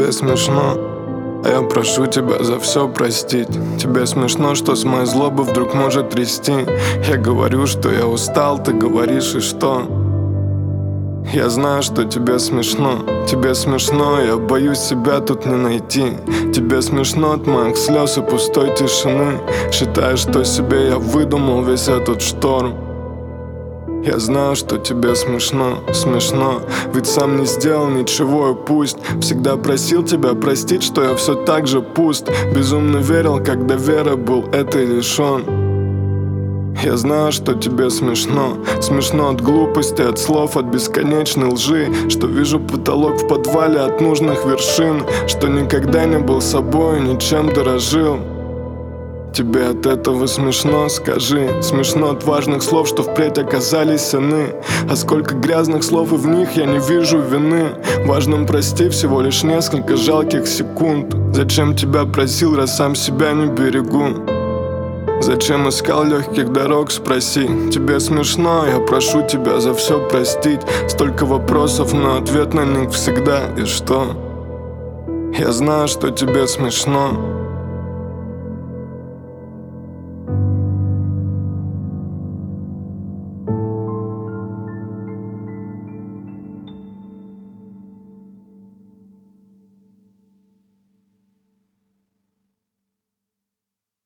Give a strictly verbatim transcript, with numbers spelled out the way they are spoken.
тебе смешно, а я прошу тебя за все простить. Тебе смешно, что с моей злобы вдруг может трясти. Я говорю, что я устал, ты говоришь, и что? Я знаю, что тебе смешно. Тебе смешно, я боюсь себя тут не найти. Тебе смешно от моих слез и пустой тишины. Считаешь, что себе я выдумал весь этот шторм. Я знаю, что тебе смешно, смешно, ведь сам не сделал ничего, и пусть всегда просил тебя простить, что я все так же пуст. Безумно верил, когда веры был этой лишен. Я знаю, что тебе смешно. Смешно от глупости, от слов, от бесконечной лжи. Что вижу потолок в подвале от нужных вершин. Что никогда не был собой, ничем дорожил. Тебе от этого смешно, скажи. Смешно от важных слов, что впредь оказались саны. А сколько грязных слов, и в них я не вижу вины. Важным прости всего лишь несколько жалких секунд. Зачем тебя просил, раз сам себя не берегу? Зачем искал легких дорог, спроси. Тебе смешно, я прошу тебя за все простить. Столько вопросов, но ответ на них всегда. И что? Я знаю, что тебе смешно.